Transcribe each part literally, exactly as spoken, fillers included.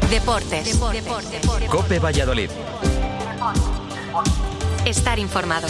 Deportes. Deportes. Deportes. COPE Valladolid. Estar informado.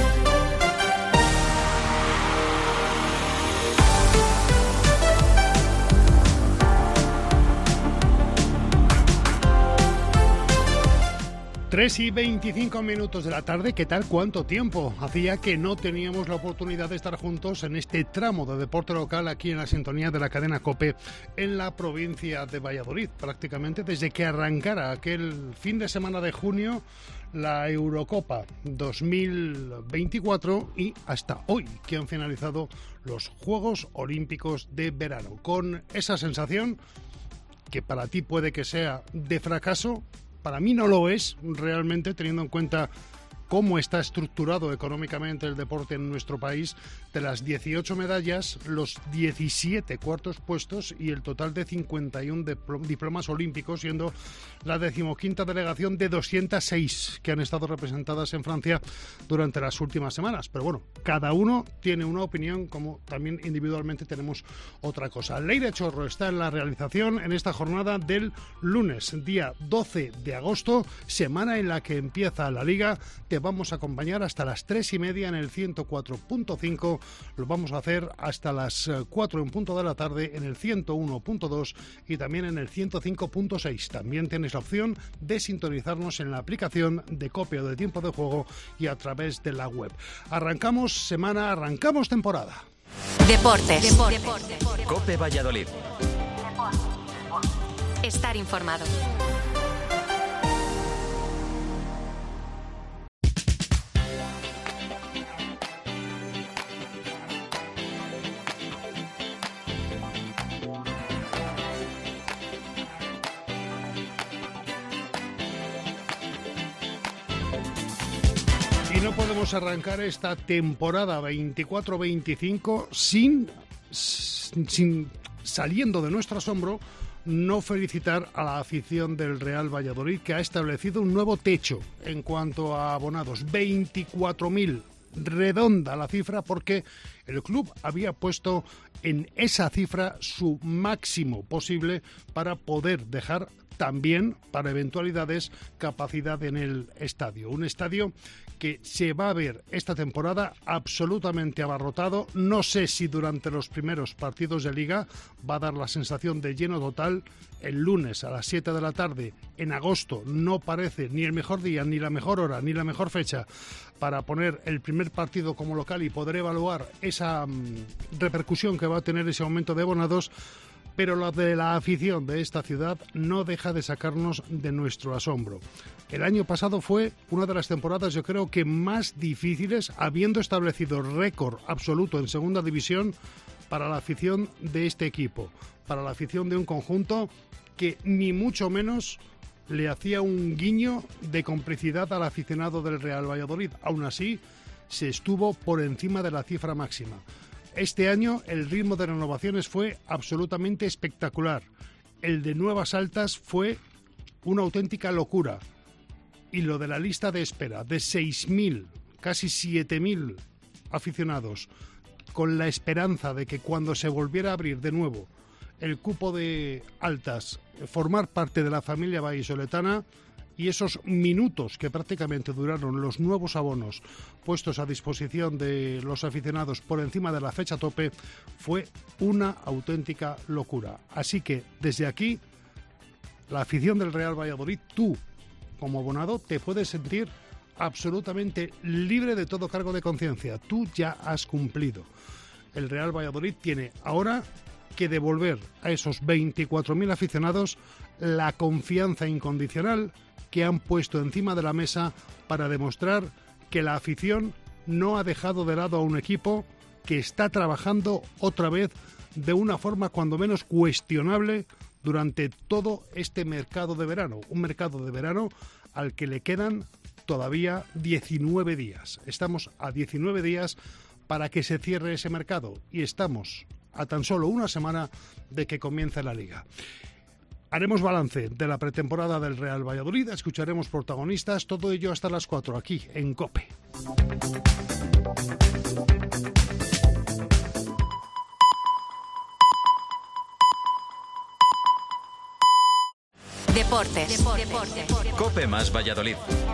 tres y veinticinco minutos de la tarde. ¿Qué tal? ¿Cuánto tiempo? Hacía que no teníamos la oportunidad de estar juntos en este tramo de deporte local aquí en la sintonía de la cadena COPE en la provincia de Valladolid. Prácticamente desde que arrancara aquel fin de semana de junio la Eurocopa dos mil veinticuatro y hasta hoy que han finalizado los Juegos Olímpicos de verano. Con esa sensación que para ti puede que sea de fracaso, para mí no lo es realmente, teniendo en cuenta cómo está estructurado económicamente el deporte en nuestro país. De las dieciocho medallas, los diecisiete cuartos puestos y el total de cincuenta y uno diplomas olímpicos, siendo la decimoquinta delegación de doscientas seis que han estado representadas en Francia durante las últimas semanas. Pero bueno, cada uno tiene una opinión, como también individualmente tenemos otra cosa. Leire Chorro está en la realización en esta jornada del lunes, día doce de agosto, semana en la que empieza la Liga. Te vamos a acompañar hasta las tres y media en el ciento cuatro punto cinco. Lo vamos a hacer hasta las cuatro en punto de la tarde en el ciento uno punto dos y también en el ciento cinco punto seis. También tienes la opción de sintonizarnos en la aplicación de COPE o de Tiempo de Juego y a través de la web. Arrancamos semana, arrancamos temporada. Deportes. Deportes. Deportes. COPE Valladolid. Estar informado. Y no podemos arrancar esta temporada veinticuatro veinticinco sin, sin saliendo de nuestro asombro, no felicitar a la afición del Real Valladolid, que ha establecido un nuevo techo en cuanto a abonados. veinticuatro mil, redonda la cifra, porque el club había puesto en esa cifra su máximo posible para poder dejar también, para eventualidades, capacidad en el estadio. Un estadio que se va a ver esta temporada absolutamente abarrotado. No sé si durante los primeros partidos de Liga va a dar la sensación de lleno total. El lunes a las siete de la tarde, en agosto, no parece ni el mejor día, ni la mejor hora, ni la mejor fecha para poner el primer partido como local y poder evaluar esa um, repercusión que va a tener ese aumento de abonados. Pero lo de la afición de esta ciudad no deja de sacarnos de nuestro asombro. El año pasado fue una de las temporadas, yo creo que más difíciles, habiendo establecido récord absoluto en segunda división para la afición de este equipo, para la afición de un conjunto que ni mucho menos le hacía un guiño de complicidad al aficionado del Real Valladolid. Aún así, se estuvo por encima de la cifra máxima. Este año el ritmo de renovaciones fue absolutamente espectacular. El de nuevas altas fue una auténtica locura. Y lo de la lista de espera de seis mil, casi siete mil aficionados, con la esperanza de que cuando se volviera a abrir de nuevo el cupo de altas, formar parte de la familia vallisoletana, y esos minutos que prácticamente duraron los nuevos abonos puestos a disposición de los aficionados por encima de la fecha tope, fue una auténtica locura. Así que desde aquí, la afición del Real Valladolid, tú como abonado te puedes sentir absolutamente libre de todo cargo de conciencia. Tú ya has cumplido. El Real Valladolid tiene ahora que devolver a esos veinticuatro mil aficionados la confianza incondicional que han puesto encima de la mesa para demostrar que la afición no ha dejado de lado a un equipo que está trabajando otra vez de una forma cuando menos cuestionable durante todo este mercado de verano. Un mercado de verano al que le quedan todavía diecinueve días. Estamos a diecinueve días para que se cierre ese mercado y estamos a tan solo una semana de que comience la Liga. Haremos balance de la pretemporada del Real Valladolid, escucharemos protagonistas, todo ello hasta las cuatro aquí en COPE. Deportes. Deportes. COPE más Valladolid.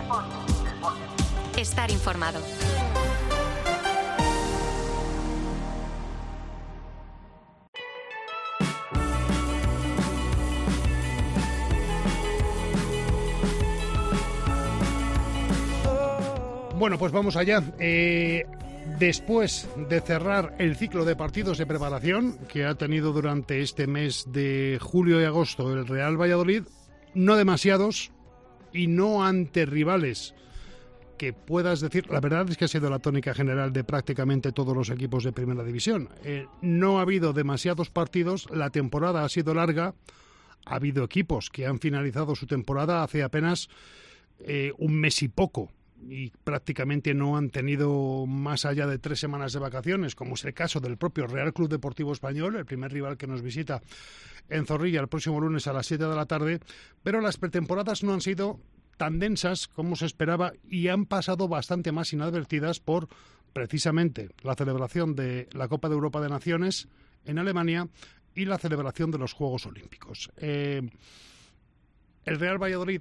Estar informado. Bueno, pues vamos allá. Eh, después de cerrar el ciclo de partidos de preparación que ha tenido durante este mes de julio y agosto el Real Valladolid, no demasiados y no ante rivales que puedas decir, la verdad es que ha sido la tónica general de prácticamente todos los equipos de Primera División. Eh, no ha habido demasiados partidos, la temporada ha sido larga, ha habido equipos que han finalizado su temporada hace apenas eh, un mes y poco, y prácticamente no han tenido más allá de tres semanas de vacaciones, como es el caso del propio Real Club Deportivo Español, el primer rival que nos visita en Zorrilla el próximo lunes a las siete de la tarde, pero las pretemporadas no han sido tan densas como se esperaba y han pasado bastante más inadvertidas por precisamente la celebración de la Copa de Europa de Naciones en Alemania y la celebración de los Juegos Olímpicos. Eh, el Real Valladolid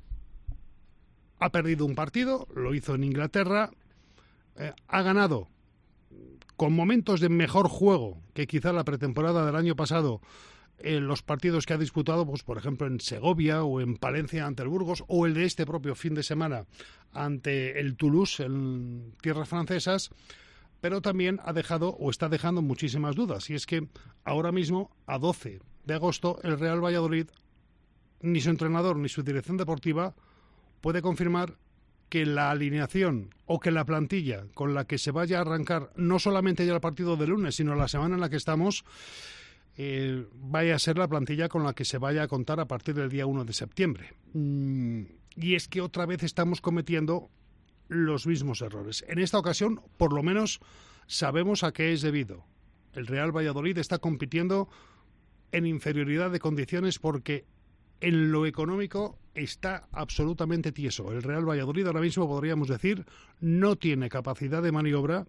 ha perdido un partido, lo hizo en Inglaterra, eh, ha ganado con momentos de mejor juego que quizá la pretemporada del año pasado en los partidos que ha disputado, pues por ejemplo en Segovia o en Palencia ante el Burgos, o el de este propio fin de semana ante el Toulouse en tierras francesas, pero también ha dejado o está dejando muchísimas dudas, y es que ahora mismo, a doce de agosto, el Real Valladolid, ni su entrenador ni su dirección deportiva puede confirmar que la alineación o que la plantilla con la que se vaya a arrancar no solamente ya el partido de lunes, sino la semana en la que estamos, eh, vaya a ser la plantilla con la que se vaya a contar a partir del día uno de septiembre. Mm, y es que otra vez estamos cometiendo los mismos errores. En esta ocasión, por lo menos, sabemos a qué es debido. El Real Valladolid está compitiendo en inferioridad de condiciones porque en lo económico está absolutamente tieso. El Real Valladolid ahora mismo, podríamos decir, no tiene capacidad de maniobra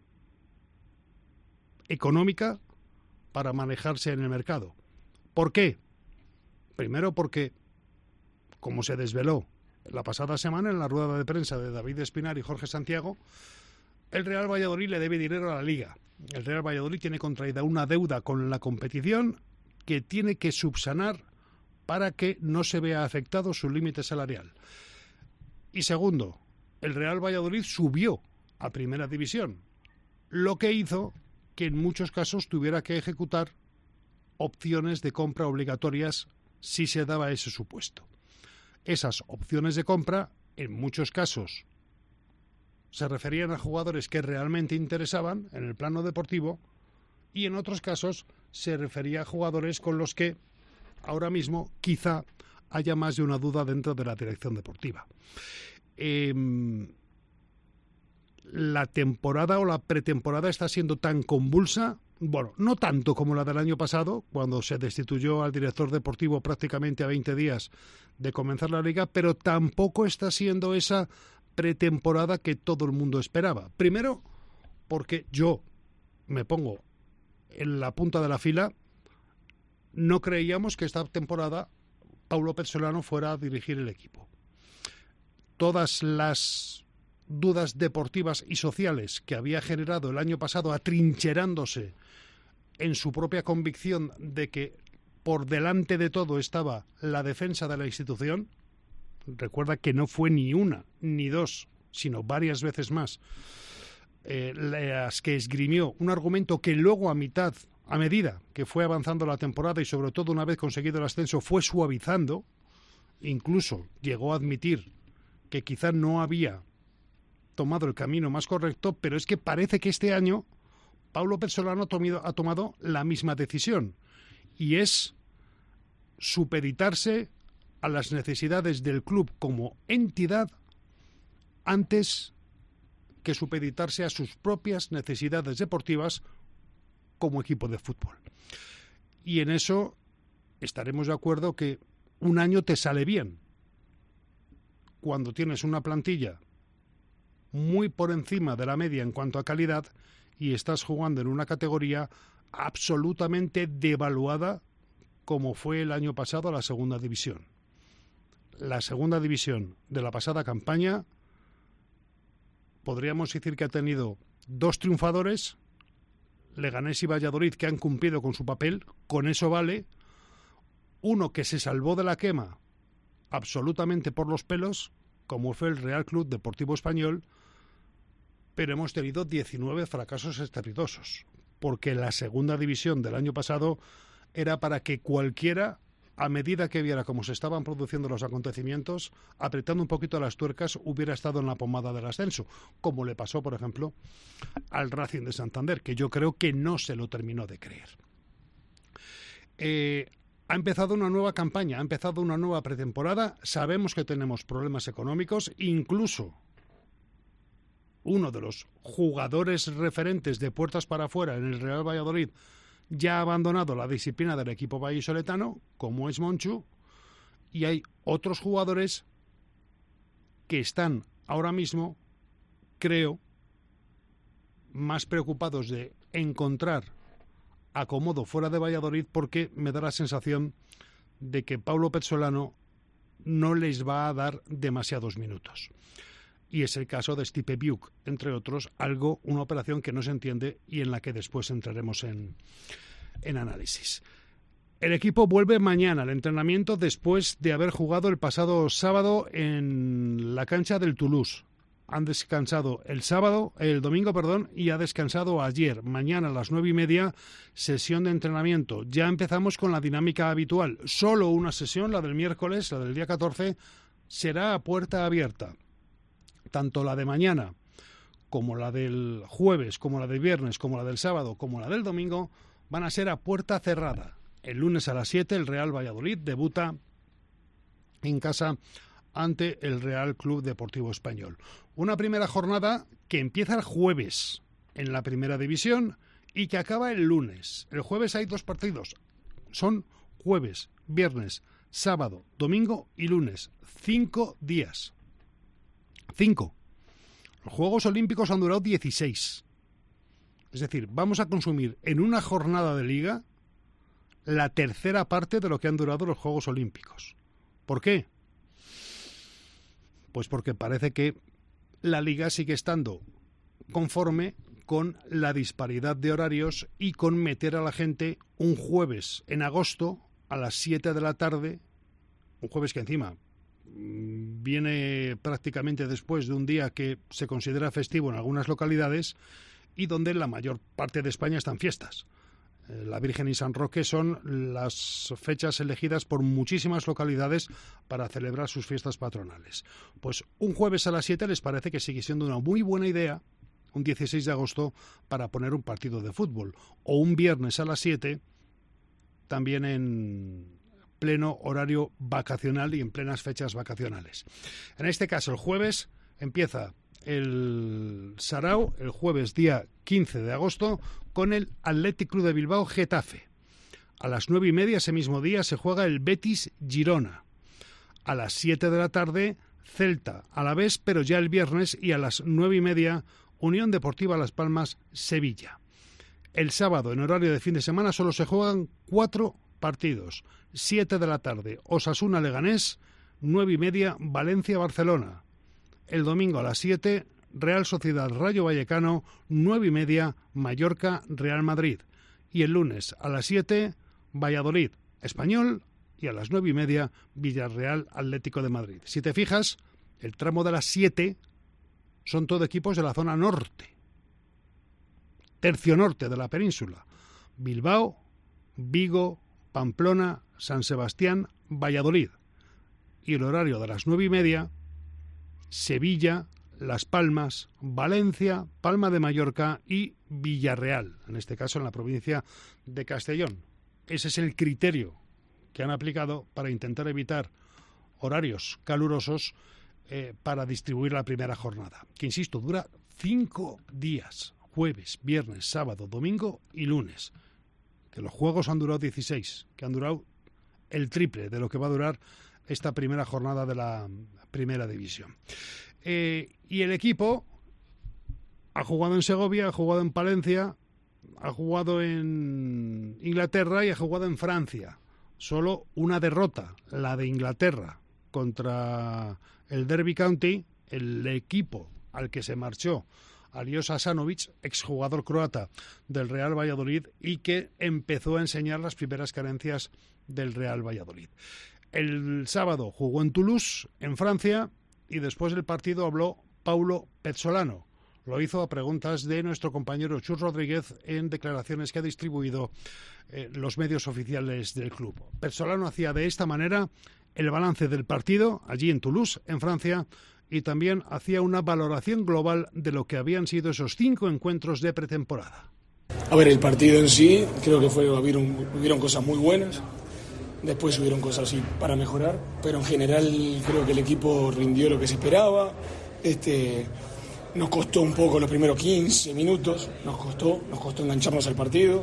económica para manejarse en el mercado. ¿Por qué? Primero porque, como se desveló la pasada semana en la rueda de prensa de David Espinar y Jorge Santiago, el Real Valladolid le debe dinero a la Liga. El Real Valladolid tiene contraída una deuda con la competición que tiene que subsanar para que no se vea afectado su límite salarial. Y segundo, el Real Valladolid subió a Primera División, lo que hizo que en muchos casos tuviera que ejecutar opciones de compra obligatorias si se daba ese supuesto. Esas opciones de compra, en muchos casos, se referían a jugadores que realmente interesaban en el plano deportivo, y en otros casos se refería a jugadores con los que ahora mismo quizá haya más de una duda dentro de la dirección deportiva. Eh, la temporada o la pretemporada está siendo tan convulsa, bueno, no tanto como la del año pasado, cuando se destituyó al director deportivo prácticamente a veinte días de comenzar la liga, pero tampoco está siendo esa pretemporada que todo el mundo esperaba. Primero, porque yo me pongo en la punta de la fila. No creíamos que esta temporada Paulo Pezzolano fuera a dirigir el equipo. Todas las dudas deportivas y sociales que había generado el año pasado, atrincherándose en su propia convicción de que por delante de todo estaba la defensa de la institución. Recuerda que no fue ni una ni dos, sino varias veces más eh, las que esgrimió un argumento que luego a mitad A medida que fue avanzando la temporada y sobre todo una vez conseguido el ascenso fue suavizando, incluso llegó a admitir que quizá no había tomado el camino más correcto, pero es que parece que este año Paulo Pezzolano ha tomado la misma decisión, y es supeditarse a las necesidades del club como entidad antes que supeditarse a sus propias necesidades deportivas como equipo de fútbol. Y en eso estaremos de acuerdo que un año te sale bien cuando tienes una plantilla muy por encima de la media en cuanto a calidad y estás jugando en una categoría absolutamente devaluada como fue el año pasado la segunda división. la segunda división de la pasada campaña, podríamos decir que ha tenido dos triunfadores, Leganés y Valladolid, que han cumplido con su papel, con eso vale. Uno que se salvó de la quema absolutamente por los pelos, como fue el Real Club Deportivo Español, pero hemos tenido diecinueve fracasos estrepitosos, porque la segunda división del año pasado era para que cualquiera, a medida que viera cómo se estaban produciendo los acontecimientos, apretando un poquito las tuercas, hubiera estado en la pomada del ascenso, como le pasó, por ejemplo, al Racing de Santander, que yo creo que no se lo terminó de creer. Eh, ha empezado una nueva campaña, ha empezado una nueva pretemporada, sabemos que tenemos problemas económicos, incluso uno de los jugadores referentes de puertas para afuera en el Real Valladolid ya ha abandonado la disciplina del equipo vallisoletano, como es Monchu, y hay otros jugadores que están ahora mismo, creo, más preocupados de encontrar acomodo fuera de Valladolid, porque me da la sensación de que Paulo Pezzolano no les va a dar demasiados minutos. Y es el caso de Stipe Biuk, entre otros, algo, una operación que no se entiende y en la que después entraremos en, en análisis. El equipo vuelve mañana al entrenamiento después de haber jugado el pasado sábado en la cancha del Toulouse. Han descansado el sábado, el domingo, perdón, y ha descansado ayer. Mañana a las nueve y media, sesión de entrenamiento. Ya empezamos con la dinámica habitual. Solo una sesión, la del miércoles, la del día catorce, será a puerta abierta. Tanto la de mañana como la del jueves, como la del viernes, como la del sábado, como la del domingo, van a ser a puerta cerrada. El lunes a las siete el Real Valladolid debuta en casa ante el Real Club Deportivo Español. Una primera jornada que empieza el jueves en la primera división y que acaba el lunes. El jueves hay dos partidos. Son jueves, viernes, sábado, domingo y lunes. Cinco días. Cinco. Los Juegos Olímpicos han durado dieciséis. Es decir, vamos a consumir en una jornada de liga la tercera parte de lo que han durado los Juegos Olímpicos. ¿Por qué? Pues porque parece que la liga sigue estando conforme con la disparidad de horarios y con meter a la gente un jueves en agosto a las siete de la tarde, un jueves que encima viene prácticamente después de un día que se considera festivo en algunas localidades y donde la mayor parte de España están fiestas. La Virgen y San Roque son las fechas elegidas por muchísimas localidades para celebrar sus fiestas patronales. Pues un jueves a las siete les parece que sigue siendo una muy buena idea, un dieciséis de agosto, para poner un partido de fútbol. O un viernes a las siete, también en pleno horario vacacional y en plenas fechas vacacionales. En este caso, el jueves empieza el Sarao, el jueves día quince de agosto, con el Athletic Club de Bilbao Getafe. A las nueve y media ese mismo día se juega el Betis Girona. A las siete de la tarde Celta Alavés, pero ya el viernes, y a las nueve y media Unión Deportiva Las Palmas Sevilla. El sábado, en horario de fin de semana, solo se juegan cuatro partidos. siete de la tarde Osasuna Leganés, nueve y media Valencia Barcelona. El domingo a las siete, Real Sociedad Rayo Vallecano, nueve y media, Mallorca Real Madrid. Y el lunes a las siete, Valladolid Español, y a las nueve y media, Villarreal Atlético de Madrid. Si te fijas, el tramo de las siete son todo equipos de la zona norte, tercio norte de la península. Bilbao, Vigo, Pamplona, San Sebastián, Valladolid. Y el horario de las nueve y media, Sevilla, Las Palmas, Valencia, Palma de Mallorca y Villarreal, en este caso en la provincia de Castellón. Ese es el criterio que han aplicado para intentar evitar horarios calurosos eh, para distribuir la primera jornada, que insisto, dura cinco días, jueves, viernes, sábado, domingo y lunes. Que los juegos han durado dieciséis, que han durado el triple de lo que va a durar esta primera jornada de la primera división. Eh, y el equipo ha jugado en Segovia, ha jugado en Palencia, ha jugado en Inglaterra y ha jugado en Francia. Solo una derrota, la de Inglaterra contra el Derby County, el equipo al que se marchó Alioša Asanović, exjugador croata del Real Valladolid, y que empezó a enseñar las primeras carencias del Real Valladolid. El sábado jugó en Toulouse, en Francia, y después del partido habló Paulo Pezzolano. Lo hizo a preguntas de nuestro compañero Chus Rodríguez en declaraciones que ha distribuido eh, los medios oficiales del club. Pezzolano hacía de esta manera el balance del partido allí en Toulouse, en Francia, y también hacía una valoración global de lo que habían sido esos cinco encuentros de pretemporada. A ver, el partido en sí, creo que fue, hubieron, hubieron cosas muy buenas, después hubieron cosas así para mejorar, pero en general creo que el equipo rindió lo que se esperaba. Este, nos costó un poco los primeros quince minutos, nos costó, nos costó engancharnos al partido.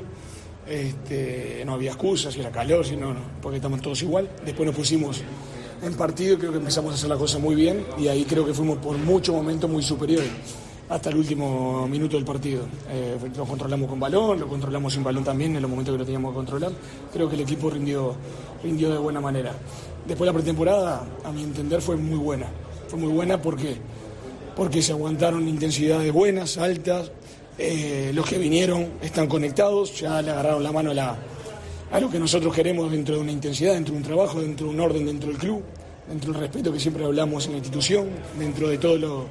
Este, no había excusas, si era calor, si no, no, porque estamos todos igual. Después nos pusimos en partido, creo que empezamos a hacer la cosa muy bien y ahí creo que fuimos por muchos momentos muy superiores hasta el último minuto del partido. Eh, lo controlamos con balón, lo controlamos sin balón también en los momentos que lo teníamos que controlar. Creo que el equipo rindió, rindió de buena manera. Después la pretemporada, a mi entender, fue muy buena. Fue muy buena porque, porque se aguantaron intensidades buenas, altas. Eh, los que vinieron están conectados, ya le agarraron la mano a, la, a lo que nosotros queremos dentro de una intensidad, dentro de un trabajo, dentro de un orden dentro del club, dentro del respeto que siempre hablamos en la institución, dentro de todo lo,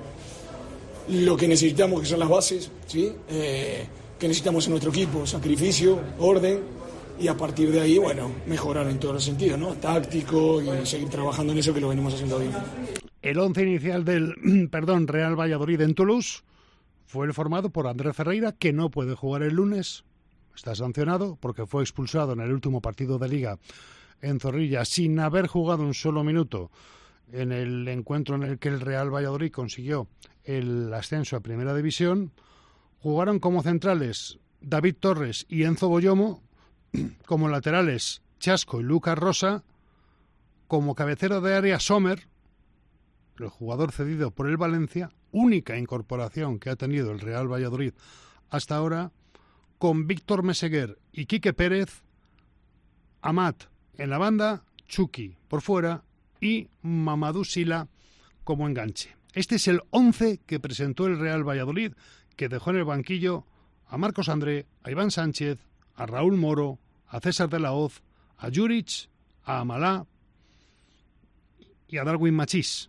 lo que necesitamos, que son las bases, ¿sí? eh, que necesitamos en nuestro equipo, sacrificio, orden, y a partir de ahí, bueno, mejorar en todos los sentidos, ¿no? Táctico y seguir trabajando en eso que lo venimos haciendo bien. El once inicial del perdón, Real Valladolid en Toulouse fue el formado por Andrés Ferreira, que no puede jugar el lunes, está sancionado porque fue expulsado en el último partido de Liga en Zorrilla sin haber jugado un solo minuto en el encuentro en el que el Real Valladolid consiguió el ascenso a Primera División. Jugaron como centrales David Torres y Enzo Boyomo, como laterales Chasco y Lucas Rosa, como cabecero de área Sommer, el jugador cedido por el Valencia, única incorporación que ha tenido el Real Valladolid hasta ahora, con Víctor Meseguer y Quique Pérez, Amat en la banda, Chucky por fuera y Mamadou Sila como enganche. Este es el once que presentó el Real Valladolid, que dejó en el banquillo a Marcos André, a Iván Sánchez, a Raúl Moro, a César de la Hoz, a Juric, a Amalá y a Darwin Machís.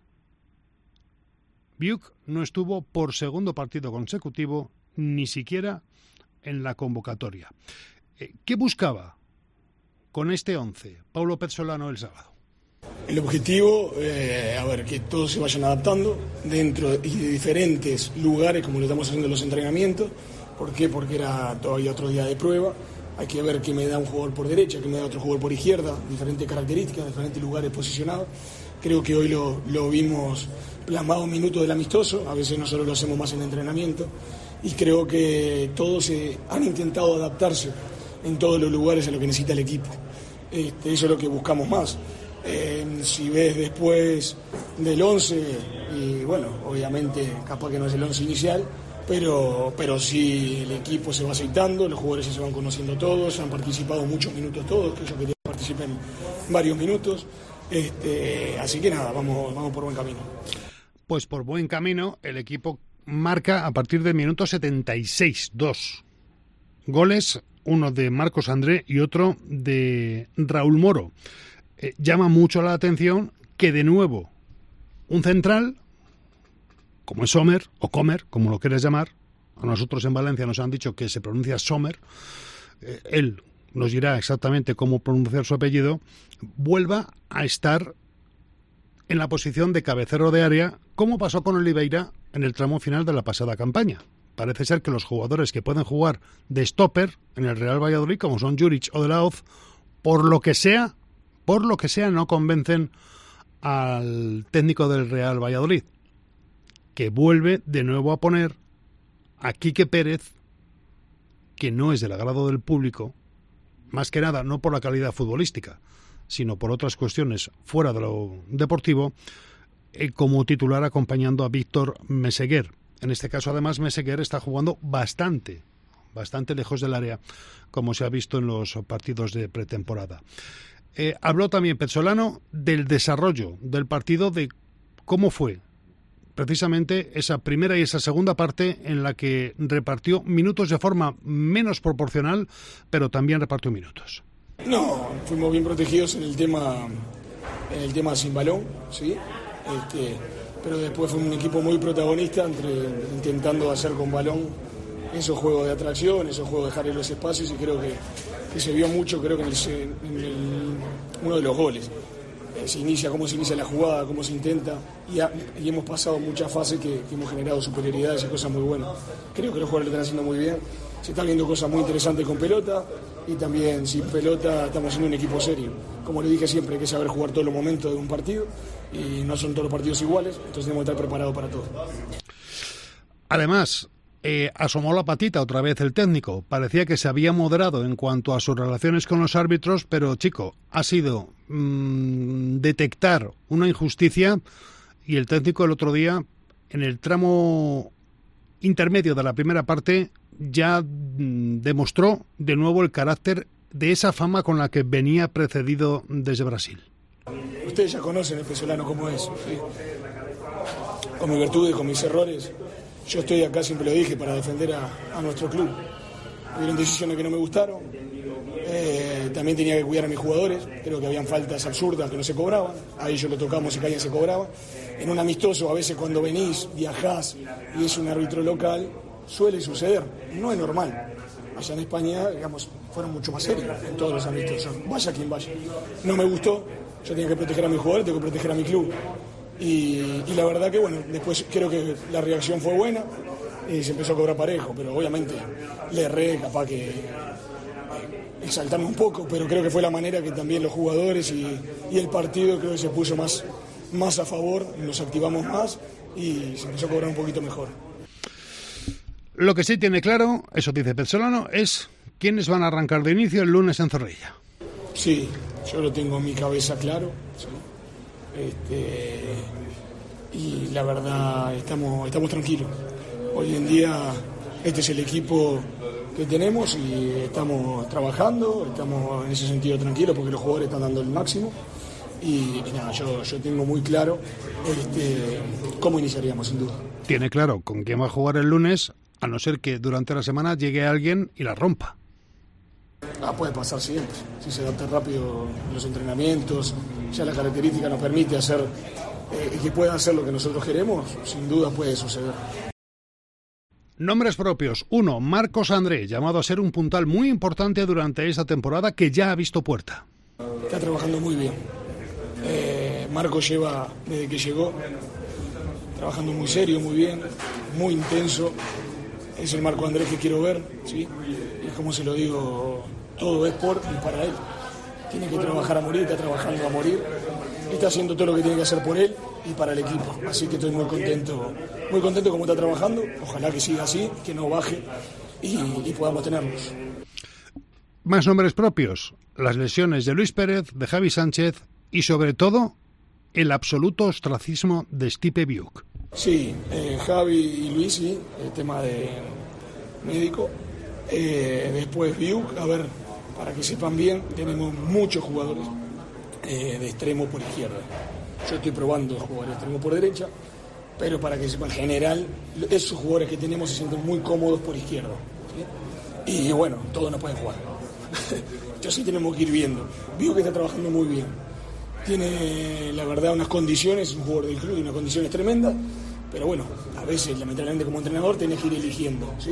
Biuk no estuvo por segundo partido consecutivo, ni siquiera en la convocatoria. ¿Qué buscaba con este once Paulo Pezzolano el sábado? El objetivo, eh, a ver, que todos se vayan adaptando dentro de diferentes lugares, como lo estamos haciendo en los entrenamientos. ¿Por qué? Porque era todavía otro día de prueba. Hay que ver qué me da un jugador por derecha, qué me da otro jugador por izquierda, diferentes características, diferentes lugares posicionados. Creo que hoy lo, lo vimos plasmado un minuto del amistoso, a veces nosotros lo hacemos más en entrenamiento, y creo que todos eh, han intentado adaptarse en todos los lugares a lo que necesita el equipo. Este, eso es lo que buscamos más. Eh, si ves después del once, y bueno, obviamente capaz que no es el once inicial, pero, pero sí el equipo se va aceitando, los jugadores ya se van conociendo todos, han participado muchos minutos todos, que yo quería que participen varios minutos. Este, así que nada, vamos, vamos por buen camino. Pues por buen camino, el equipo marca a partir del minuto setenta y seis, dos goles, uno de Marcos André y otro de Raúl Moro. Eh, llama mucho la atención que de nuevo un central, como es Sommer, o Comer, como lo quieres llamar, a nosotros en Valencia nos han dicho que se pronuncia Sommer, eh, él nos dirá exactamente cómo pronunciar su apellido, vuelva a estar en la posición de cabecero de área, como pasó con Oliveira en el tramo final de la pasada campaña. Parece ser que los jugadores que pueden jugar de stopper en el Real Valladolid, como son Juric o de la Hoz, por lo que sea, por lo que sea, no convencen al técnico del Real Valladolid, que vuelve de nuevo a poner a Quique Pérez, que no es del agrado del público, más que nada no por la calidad futbolística, sino por otras cuestiones fuera de lo deportivo, eh, como titular acompañando a Víctor Meseguer. En este caso, además, Meseguer está jugando bastante, bastante lejos del área, como se ha visto en los partidos de pretemporada. Eh, habló también Pezzolano del desarrollo del partido, de cómo fue precisamente esa primera y esa segunda parte en la que repartió minutos de forma menos proporcional, pero también repartió minutos. No, fuimos bien protegidos en el tema, en el tema sin balón, ¿sí? Este, pero después fue un equipo muy protagonista entre, intentando hacer con balón esos juegos de atracción, esos juegos de dejar en los espacios, y creo que, que se vio mucho, creo que en, el, en el, uno de los goles. Se inicia, cómo se inicia la jugada, cómo se intenta, y, ha, y hemos pasado muchas fases que, que hemos generado superioridades y cosas muy buenas. Creo que los jugadores lo están haciendo muy bien, se están viendo cosas muy interesantes con pelota, y también sin pelota estamos siendo un equipo serio. Como le dije siempre, hay que saber jugar todos los momentos de un partido, y no son todos los partidos iguales, entonces tenemos que estar preparados para todo. Además, Eh, asomó la patita otra vez el técnico. Parecía que se había moderado en cuanto a sus relaciones con los árbitros, pero, chico, ha sido mmm, detectar una injusticia, y el técnico el otro día, en el tramo intermedio de la primera parte, ya mmm, demostró de nuevo el carácter de esa fama con la que venía precedido desde Brasil. Ustedes ya conocen el Pezzolano como es, ¿sí? Con mis virtudes, con mis errores. Yo estoy acá, siempre lo dije, para defender a, a nuestro club. Hubieron decisiones que no me gustaron. Eh, también tenía que cuidar a mis jugadores. Creo que habían faltas absurdas que no se cobraban. A ellos lo tocamos y que alguien se cobraba. En un amistoso, a veces cuando venís, viajás y es un árbitro local, suele suceder. No es normal. Allá en España, digamos, fueron mucho más serios en todos los amistosos. Vaya quien vaya. No me gustó. Yo tenía que proteger a mis jugadores, tengo que proteger a mi club. Y, y la verdad que bueno, después creo que la reacción fue buena y se empezó a cobrar parejo, pero obviamente le erré, capaz que exaltarme un poco, pero creo que fue la manera que también los jugadores y, y el partido creo que se puso más, más a favor, nos activamos más y se empezó a cobrar un poquito mejor. Lo que sí tiene claro, eso dice Pezzolano, es quiénes van a arrancar de inicio el lunes en Zorrilla. Sí, yo lo tengo en mi cabeza claro, ¿sí? Este, y la verdad estamos, estamos tranquilos. Hoy en día este es el equipo que tenemos y estamos trabajando, estamos en ese sentido tranquilos porque los jugadores están dando el máximo y, y nada, yo, yo tengo muy claro este, cómo iniciaríamos, sin duda. Tiene claro con quién va a jugar el lunes, a no ser que durante la semana llegue alguien y la rompa. Ah, puede pasar siempre, si se adapta rápido los entrenamientos, ya la característica nos permite hacer eh, que pueda hacer lo que nosotros queremos, sin duda puede suceder. Nombres propios. Uno, Marcos André, llamado a ser un puntal muy importante durante esta temporada que ya ha visto puerta. Está trabajando muy bien. Eh, Marcos lleva, desde que llegó, trabajando muy serio, muy bien, muy intenso. Es el Marco Andrés que quiero ver, ¿sí? Y como se lo digo, todo es por y para él. Tiene que trabajar a morir, está trabajando a morir. Está haciendo todo lo que tiene que hacer por él y para el equipo. Así que estoy muy contento, muy contento como está trabajando. Ojalá que siga así, que no baje y, y podamos tenerlos. Más nombres propios. Las lesiones de Luis Pérez, de Javi Sánchez y sobre todo el absoluto ostracismo de Stipe Biuk. Sí, eh, Javi y Luis, sí, el tema de médico. Eh, después Biuk, a ver, para que sepan bien, tenemos muchos jugadores eh, de extremo por izquierda. Yo estoy probando jugar de extremo por derecha, pero para que sepan, en general, esos jugadores que tenemos se sienten muy cómodos por izquierda, ¿sí? Y bueno, todos no pueden jugar. Entonces sí tenemos que ir viendo. Biuk está trabajando muy bien. Tiene, la verdad, unas condiciones, un jugador del club, y unas condiciones tremendas, pero bueno, a veces, lamentablemente, como entrenador, tenés que ir eligiendo, ¿sí?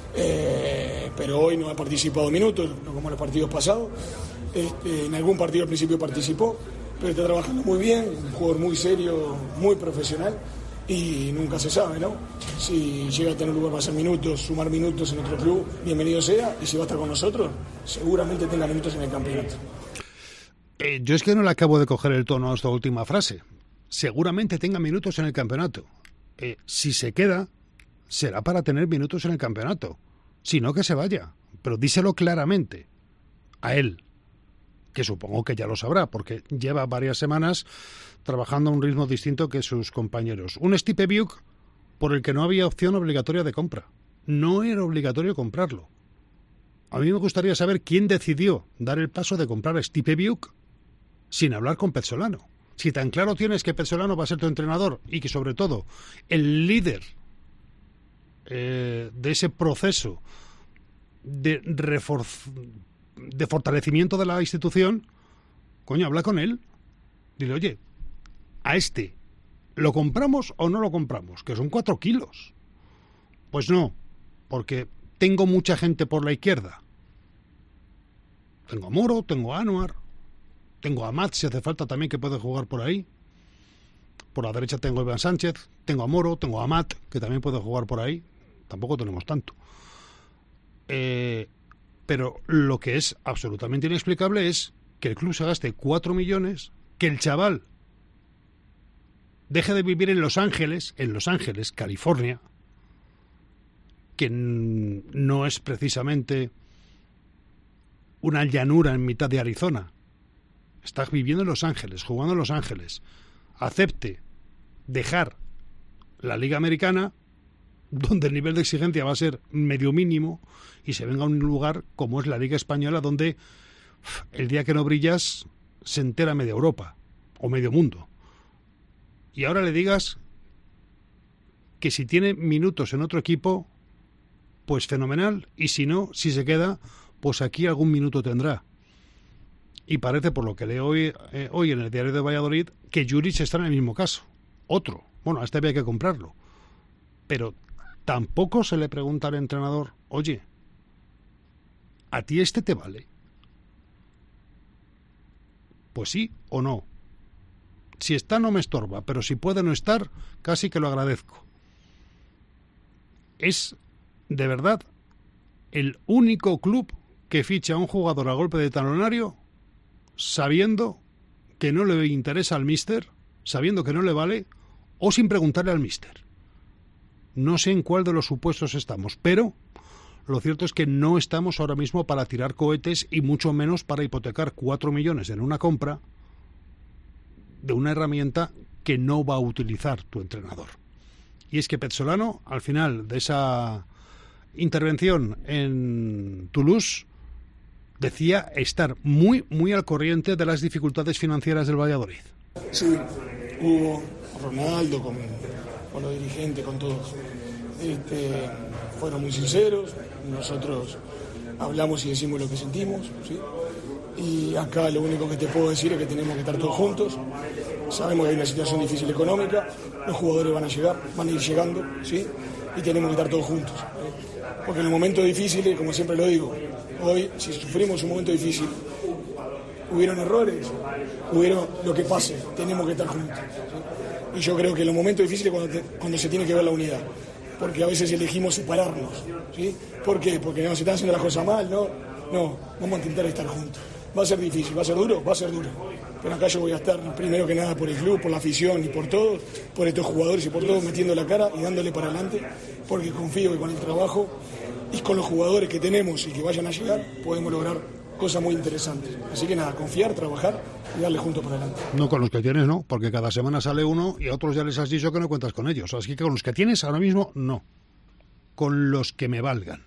Eh, pero hoy no ha participado minutos, no como en los partidos pasados. Este, en algún partido al principio participó, pero está trabajando muy bien, un jugador muy serio, muy profesional, y nunca se sabe, ¿no? Si llega a tener lugar para hacer minutos, sumar minutos en otro club, bienvenido sea, y si va a estar con nosotros, seguramente tenga minutos en el campeonato. Eh, yo es que no le acabo de coger el tono a esta última frase. Seguramente tenga minutos en el campeonato. Eh, si se queda, será para tener minutos en el campeonato. Si no, que se vaya. Pero díselo claramente a él, que supongo que ya lo sabrá, porque lleva varias semanas trabajando a un ritmo distinto que sus compañeros. Un Stipe Biuk por el que no había opción obligatoria de compra. No era obligatorio comprarlo. A mí me gustaría saber quién decidió dar el paso de comprar a Stipe Biuk sin hablar con Pezzolano. Si tan claro tienes que Pezzolano va a ser tu entrenador y que sobre todo el líder eh, de ese proceso de, refor- de fortalecimiento de la institución, coño, habla con él. Dile, oye, a este, ¿lo compramos o no lo compramos? Que son cuatro kilos. Pues no, porque tengo mucha gente por la izquierda. Tengo a Moro, tengo a Anuar, tengo a Amat, si hace falta también, que puede jugar por ahí. Por la derecha tengo a Iván Sánchez, tengo a Moro, tengo a Amat, que también puede jugar por ahí. Tampoco tenemos tanto. Eh, pero lo que es absolutamente inexplicable es que el club se gaste cuatro millones, que el chaval deje de vivir en Los Ángeles, en Los Ángeles, California, que n- no es precisamente una llanura en mitad de Arizona. Está viviendo en Los Ángeles, jugando en Los Ángeles. Acepte dejar la Liga Americana, donde el nivel de exigencia va a ser medio mínimo, y se venga a un lugar como es la Liga Española, donde uf, el día que no brillas se entera media Europa o medio mundo. Y ahora le digas que si tiene minutos en otro equipo, pues fenomenal, y si no, si se queda, pues aquí algún minuto tendrá. Y parece, por lo que leo hoy, eh, hoy en el diario de Valladolid, que Juric está en el mismo caso. Otro. Bueno, a este había que comprarlo. Pero tampoco se le pregunta al entrenador, oye, ¿a ti este te vale? Pues sí o no. Si está no me estorba, pero si puede no estar, casi que lo agradezco. Es, de verdad, el único club que ficha a un jugador a golpe de talonario sabiendo que no le interesa al míster, sabiendo que no le vale, o sin preguntarle al míster. No sé en cuál de los supuestos estamos, pero lo cierto es que no estamos ahora mismo para tirar cohetes y mucho menos para hipotecar cuatro millones en una compra de una herramienta que no va a utilizar tu entrenador. Y es que Pezzolano, al final de esa intervención en Toulouse, decía estar muy, muy al corriente de las dificultades financieras del Valladolid. Sí, Hugo, Ronaldo, con, con los dirigentes, con todos. Este, fueron muy sinceros, nosotros hablamos y decimos lo que sentimos, ¿sí? Y acá lo único que te puedo decir es que tenemos que estar todos juntos. Sabemos que hay una situación difícil económica, los jugadores van a llegar, van a ir llegando, ¿sí? Y tenemos que estar todos juntos, ¿eh? Porque en los momentos difíciles, como siempre lo digo, hoy, si sufrimos un momento difícil, hubieron errores, hubieron lo que pase, tenemos que estar juntos, ¿sí? Y yo creo que en los momentos difíciles cuando, te, cuando se tiene que ver la unidad, porque a veces elegimos separarnos, ¿sí? ¿Por qué? Porque no, se están haciendo las cosas mal, no, no, vamos a intentar estar juntos. Va a ser difícil, va a ser duro, va a ser duro. Pero acá yo voy a estar primero que nada por el club, por la afición y por todos, por estos jugadores y por todos, metiendo la cara y dándole para adelante, porque confío que con el trabajo y con los jugadores que tenemos y que vayan a llegar, podemos lograr cosas muy interesantes. Así que nada, confiar, trabajar y darle juntos para adelante. No, con los que tienes no, porque cada semana sale uno y a otros ya les has dicho que no cuentas con ellos. Así que con los que tienes ahora mismo, no. Con los que me valgan.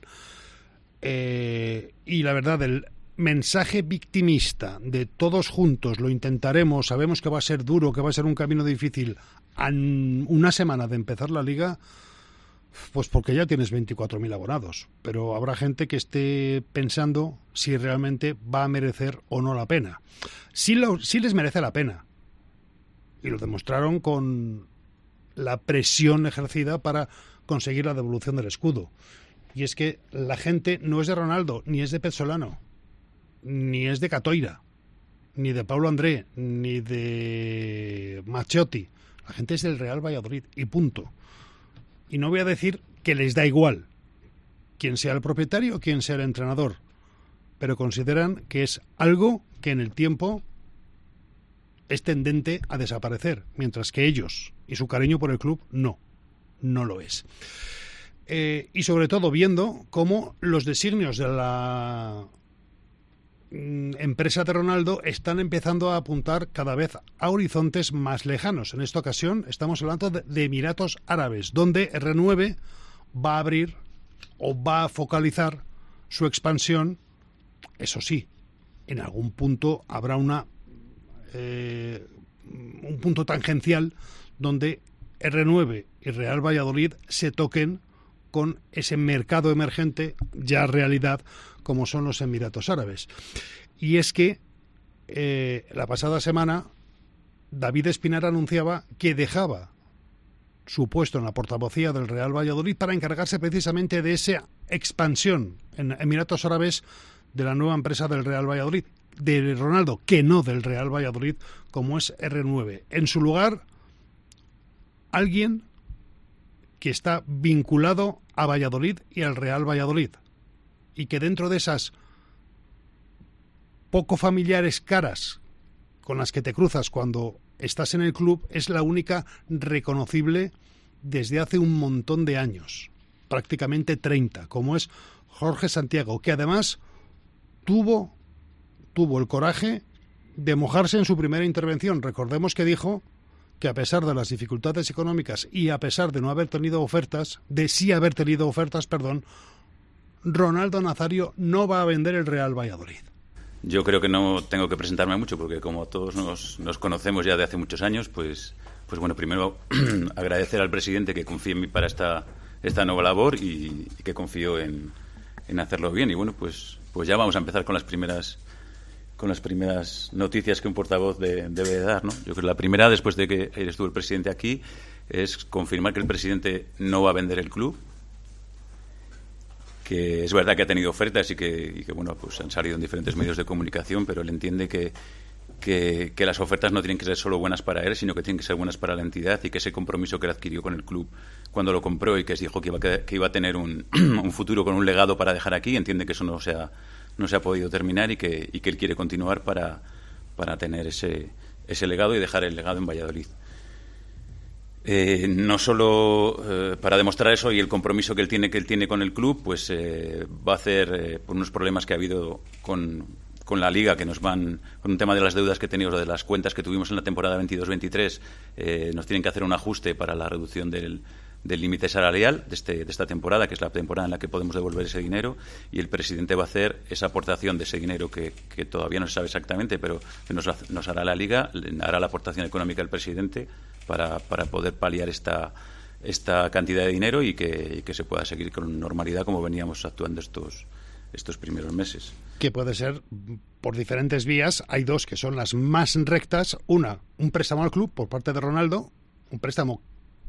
Eh, y la verdad, el mensaje victimista de todos juntos lo intentaremos, sabemos que va a ser duro, que va a ser un camino difícil, a una semana de empezar la liga, pues porque ya tienes veinticuatro mil abonados, pero habrá gente que esté pensando si realmente va a merecer o no la pena. Sí, lo, sí les merece la pena, y lo demostraron con la presión ejercida para conseguir la devolución del escudo. Y es que la gente no es de Ronaldo, ni es de Pezzolano, ni es de Catoira, ni de Paulo André, ni de Macciotti. La gente es del Real Valladolid y punto. Y no voy a decir que les da igual quién sea el propietario o quién sea el entrenador, pero consideran que es algo que en el tiempo es tendente a desaparecer, mientras que ellos y su cariño por el club no, no lo es. Eh, y sobre todo viendo cómo los designios de la empresa de Ronaldo están empezando a apuntar cada vez a horizontes más lejanos. En esta ocasión estamos hablando de, de Emiratos Árabes, donde R nueve va a abrir o va a focalizar su expansión. Eso sí, en algún punto habrá una eh, un punto tangencial donde erre nueve y Real Valladolid se toquen con ese mercado emergente ya realidad como son los Emiratos Árabes. Y es que eh, la pasada semana David Espinar anunciaba que dejaba su puesto en la portavocía del Real Valladolid para encargarse precisamente de esa expansión en Emiratos Árabes de la nueva empresa del Real Valladolid, de Ronaldo, que no del Real Valladolid, como es erre nueve. En su lugar, alguien que está vinculado a Valladolid y al Real Valladolid, y que dentro de esas poco familiares caras con las que te cruzas cuando estás en el club, es la única reconocible desde hace un montón de años, prácticamente treinta, como es Jorge Santiago, que además tuvo, tuvo el coraje de mojarse en su primera intervención. Recordemos que dijo que a pesar de las dificultades económicas y a pesar de no haber tenido ofertas, de sí haber tenido ofertas, perdón, Ronaldo Nazario no va a vender el Real Valladolid. Yo creo que no tengo que presentarme mucho porque como todos nos, nos conocemos ya de hace muchos años, pues, pues bueno, primero agradecer al presidente que confíe en mí para esta, esta nueva labor y, y que confío en, en hacerlo bien. Y bueno, pues, pues ya vamos a empezar con las primeras con las primeras noticias que un portavoz de, debe de dar, ¿no? Yo creo que la primera, después de que ayer estuvo el presidente aquí, es confirmar que el presidente no va a vender el club, que es verdad que ha tenido ofertas y que, y que bueno, pues han salido en diferentes medios de comunicación, pero él entiende que, que, que las ofertas no tienen que ser solo buenas para él, sino que tienen que ser buenas para la entidad, y que ese compromiso que él adquirió con el club cuando lo compró y que dijo que iba a, que iba a tener un, un futuro con un legado para dejar aquí, entiende que eso no se ha, no se ha podido terminar y que, y que él quiere continuar para, para tener ese, ese legado y dejar el legado en Valladolid. Eh, no solo eh, para demostrar eso y el compromiso que él tiene que él tiene con el club, pues eh, va a hacer eh, por unos problemas que ha habido con, con la Liga, que nos van con un tema de las deudas que teníamos, de las cuentas que tuvimos en la temporada veintidós veintitrés, eh, nos tienen que hacer un ajuste para la reducción del del límite salarial de, este, de esta temporada, que es la temporada en la que podemos devolver ese dinero, y el presidente va a hacer esa aportación de ese dinero que, que todavía no se sabe exactamente, pero que nos, nos hará la Liga, hará la aportación económica el presidente para, para poder paliar esta, esta cantidad de dinero y que, y que se pueda seguir con normalidad como veníamos actuando estos, estos primeros meses. Que puede ser por diferentes vías. Hay dos que son las más rectas. Una, un préstamo al club por parte de Ronaldo, un préstamo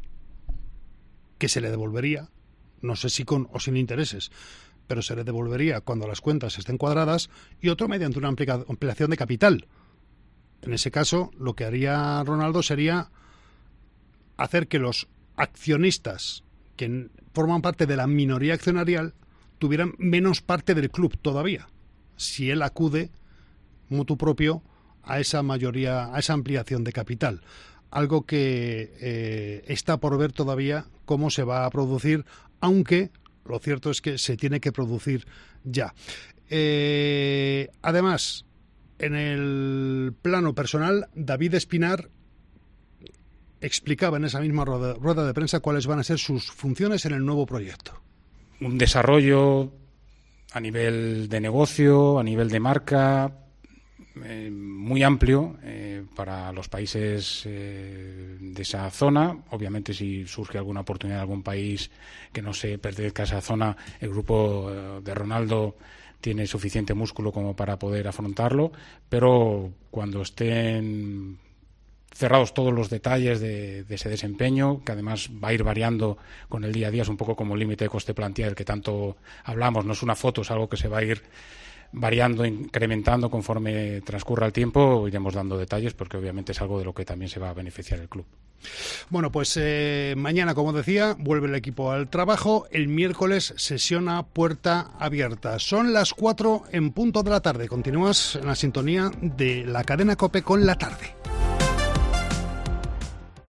que se le devolvería, no sé si con o sin intereses, pero se le devolvería cuando las cuentas estén cuadradas, y otro mediante una ampliación de capital. En ese caso, lo que haría Ronaldo sería hacer que los accionistas que forman parte de la minoría accionarial tuvieran menos parte del club todavía, si él acude mutuo propio a esa mayoría, a esa ampliación de capital. Algo que eh, está por ver todavía cómo se va a producir, aunque lo cierto es que se tiene que producir ya. Eh, además, en el plano personal, David Espinar explicaba en esa misma rueda, rueda de prensa cuáles van a ser sus funciones en el nuevo proyecto. Un desarrollo a nivel de negocio, a nivel de marca, Eh, muy amplio eh, para los países eh, de esa zona. Obviamente, si surge alguna oportunidad en algún país que no se pertenezca a esa zona, el grupo eh, de Ronaldo tiene suficiente músculo como para poder afrontarlo, pero cuando estén cerrados todos los detalles de, de ese desempeño, que además va a ir variando con el día a día, es un poco como el límite de coste plantilla del que tanto hablamos, no es una foto, es algo que se va a ir variando, incrementando conforme transcurra el tiempo. Iremos dando detalles porque obviamente es algo de lo que también se va a beneficiar el club. Bueno, pues eh, mañana, como decía, vuelve el equipo al trabajo. El miércoles sesiona puerta abierta. Son las cuatro en punto de la tarde. Continúas en la sintonía de la cadena COPE con La Tarde.